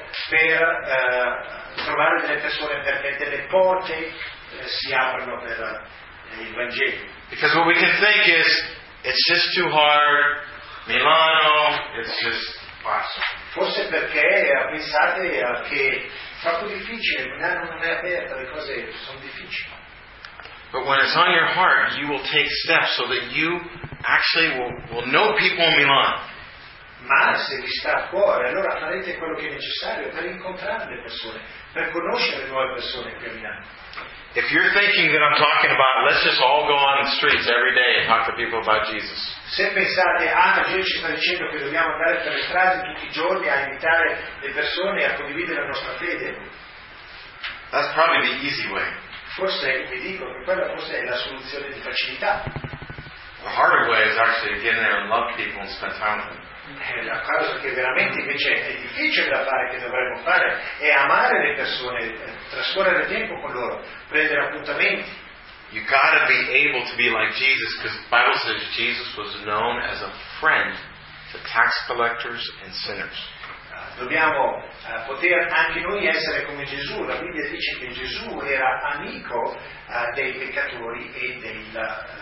per trovare delle persone, perché delle porte si aprono per il Vangelo. Because what we can think is, it's just too hard, Milano, it's just possible. Forse perché pensate che è troppo difficile, Milano non è aperta, le cose sono difficili. But when it's on your heart, you will take steps so that you actually will know people in Milan. Ma se vi sta a cuore, allora farete quello che è necessario per incontrare le persone, per conoscere nuove persone qui a Milano. If you're thinking that I'm talking about, let's just all go on the streets every day and talk to people about Jesus. Se pensate, Dio ci sta dicendo che dobbiamo andare per le strade tutti i giorni a invitare le persone a condividere la nostra fede, that's probably the easy way. Forse vi dico che quella forse è la soluzione di facilità. The harder way is actually to get in there and love people and spend time with them. La cosa che veramente invece è difficile da fare, che dovremmo fare, è amare le persone, trascorrere tempo con loro, prendere appuntamenti. You got to be able to be like Jesus, because the Bible says Jesus was known as a friend to tax collectors and sinners. Dobbiamo poter anche noi essere come Gesù. La Bibbia dice che Gesù era amico dei peccatori e degli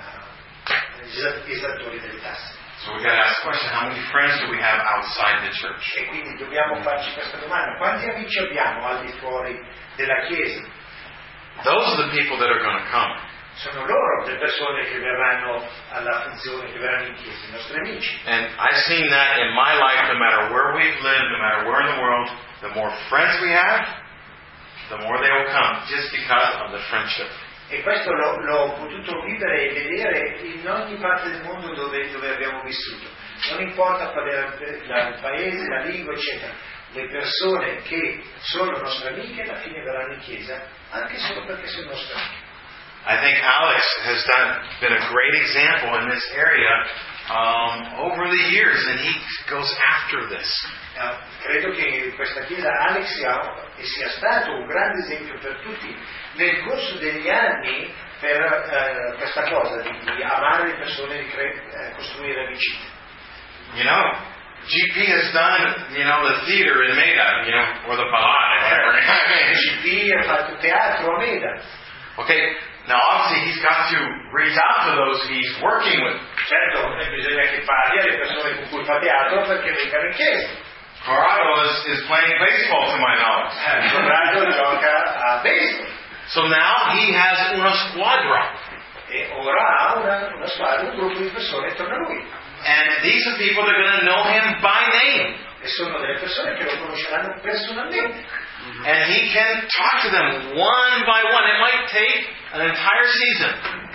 esattori delle tasse. So we got to ask the question, how many friends do we have outside the church? E quindi dobbiamo farci questa domanda: quanti amici abbiamo al di fuori della Chiesa? Those are the people that are going to come. Sono loro le persone che verranno alla funzione, che verranno in Chiesa, i nostri amici. And I've seen that in my life, no matter where we've lived, no matter where in the world, the more friends we have, the more they will come, just because of the friendship. E questo l'ho potuto vivere e vedere in ogni parte del mondo dove abbiamo vissuto. Non importa qual è il paese, la lingua, eccetera. Le persone che sono nostre amiche alla fine verranno in chiesa, anche solo perché sono nostre amiche. I think Alex has been a great example in this area over the years, and he goes after this. Credo che questa chiesa Alex sia stato un grande esempio per tutti nel corso degli anni per questa cosa di amare le persone, di costruire amicizie. You know, GP has done, the theater in Meda, or the Palade, whatever. GP ha fatto teatro a Meda. Okay, Now, obviously, he's got to reach out to those he's working with. Certo, bisogna che parli alle persone con cui fa teatro perché vengano in chiesa. Corrado is playing baseball, to my knowledge. Corrado gioca a baseball. So now he has una squadra. E ora ha una squadra, un gruppo di persone attorno a lui. And these are people that are going to know him by name. E sono delle persone che lo conosceranno personalmente. And he can talk to them one by one. It might take an entire season.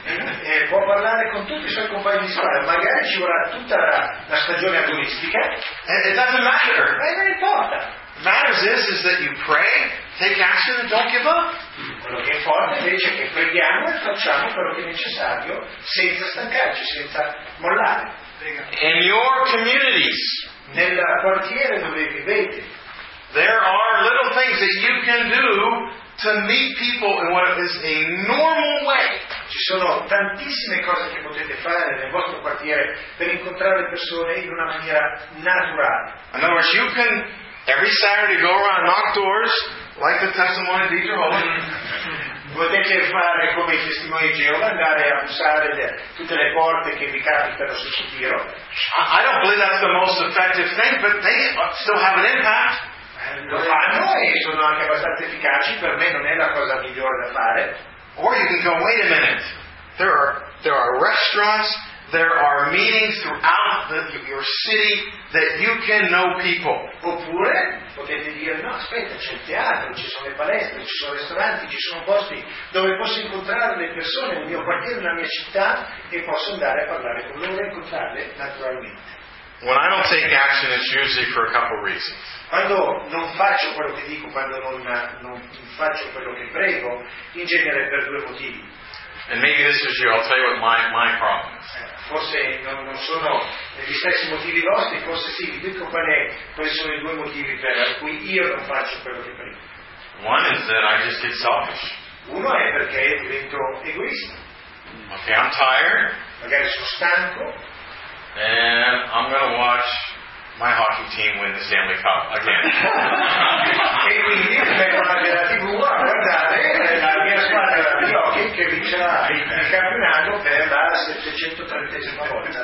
E può parlare con tutti i suoi compagni di squadra, magari ci vorrà tutta la stagione agonistica. It doesn't matter. Ma non importa. What matters is that you pray, take action, and don't give up. Quello che importa invece è che preghiamo e facciamo quello che è necessario senza stancarci, senza mollare. In your communities, nel quartiere dove vivete, there are little things that you can do to meet people in what is a normal way. Ci sono tantissime cose che potete fare nel vostro quartiere per incontrare le persone in una maniera naturale. In other words, you can every Saturday go around and knock doors like the testimony of Dieter Holland. Potete fare come i testimoni di Geova, andare a bussare tutte le porte che vi capitano sul tiro. I don't believe that's the most effective thing, but they still have an impact. Lo fanno e sono anche abbastanza efficaci, per me non è la cosa migliore da fare. Or you can go, wait a minute, there are restaurants, there are meetings throughout your city that you can know people. Oppure potete dire, no aspetta, c'è il teatro, ci sono le palestre, ci sono ristoranti, ci sono posti dove posso incontrare le persone nel mio quartiere, nella mia città, e posso andare a parlare con loro e incontrarle naturalmente. When I don't take action, it's usually for a couple reasons. Quando non faccio quello che dico, quando non faccio quello che prego, in genere per due motivi. And maybe this is you. I'll tell you what my problem is. Forse non sono gli stessi motivi vostri, forse sì, vi dico quali sono i due motivi per cui io non faccio quello che prego. One is that I just get selfish. Uno è perché divento egoista. Okay, I'm tired. Magari sono stanco. And I'm going to watch my hockey team win the Stanley Cup again. E quindi mi metto davanti alla TV a guardare la mia squadra di hockey che vincerà il campionato per la 730esima volta.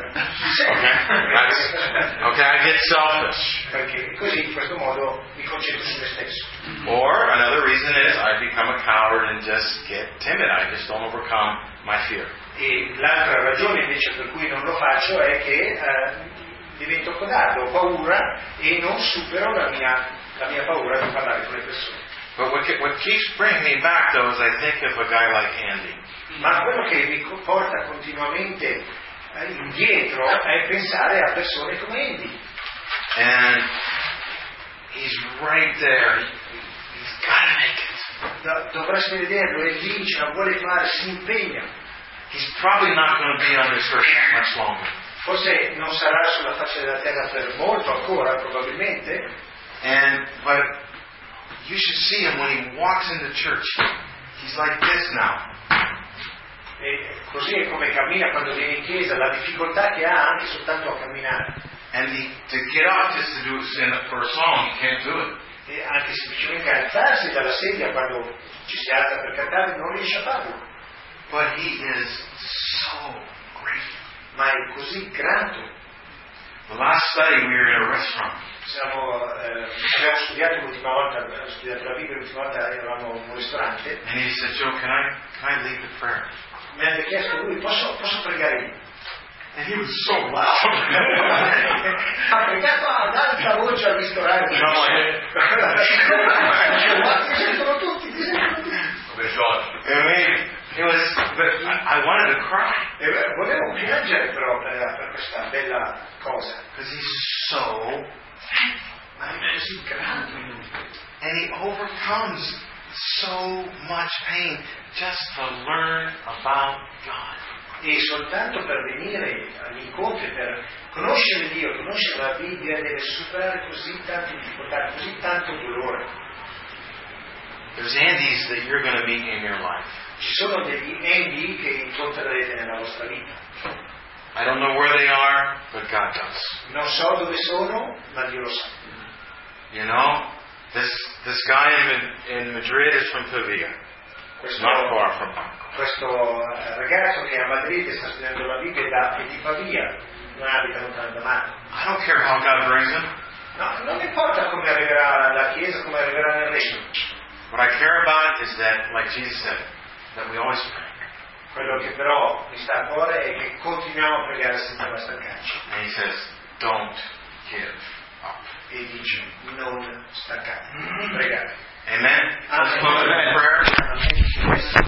Okay, I get selfish. Perché così in questo modo mi concentro su me stesso. Or another reason is I become a coward and just get timid. I just don't overcome my fear. E l'altra ragione invece per cui non lo faccio è che divento codardo, ho paura e non supero la mia paura di parlare con le persone. But what keeps bringing me back though is I think of a guy like Andy. Ma quello che mi porta continuamente indietro è pensare a persone come Andy. And he's right there. He's got to make it. Dovreste vederlo, è lì, ce la vuole fare, si impegna. He's probably not going to be on this earth much longer. Forse non sarà sulla faccia della terra per molto ancora, probabilmente. But you should see him when he walks into church. He's like this now. E così è come cammina quando viene in chiesa, la difficoltà che ha anche soltanto a camminare. And to get up just to do it for a song, he can't do it. E anche semplicemente alzarsi dalla sedia quando ci si alza per cantare non riesce a farlo. But he is so grateful. Ma è così grato. The last study we were in a restaurant. Abbiamo studiato l'ultima volta, abbiamo studiato la Bibbia l'ultima volta, eravamo in un ristorante. And he said, Joe, can I lead the prayer? Mi ha chiesto lui, posso pregare io? And he was so loud. Ha pregato ad alta voce al ristorante. And I'm like, ti sentono tutti. But I wanted to cry. Volevo piangere però per questa bella cosa. Because he's so Ma è così grato. and he overcomes so much pain just to learn about God. E soltanto per venire agli incontri, per conoscere Dio, conoscere la Bibbia, deve superare così tante difficoltà, così tanto dolore. There's Andys that you're going to meet in your life. Ci sono degli Andy che incontrerete nella vostra vita. I don't know where they are, but God does. Non so dove sono, ma Dio lo sa. You know, this guy in Madrid is from Pavia. not far from Bangkok. questo ragazzo che è a Madrid sta studiando la Bibbia e di Pavia, non abita lontano da Mare. I don't care how God brings him. No, non mi importa come arriverà alla Chiesa, come arriverà nel Regno. What I care about is that, like Jesus said, that we always pray. Quello che però mi sta a cuore è che continuiamo a pregare senza mai stancarci. And he says, don't give up. E dice, non stancate, pregate. Amen? Amen. Let's close with prayer. Amen.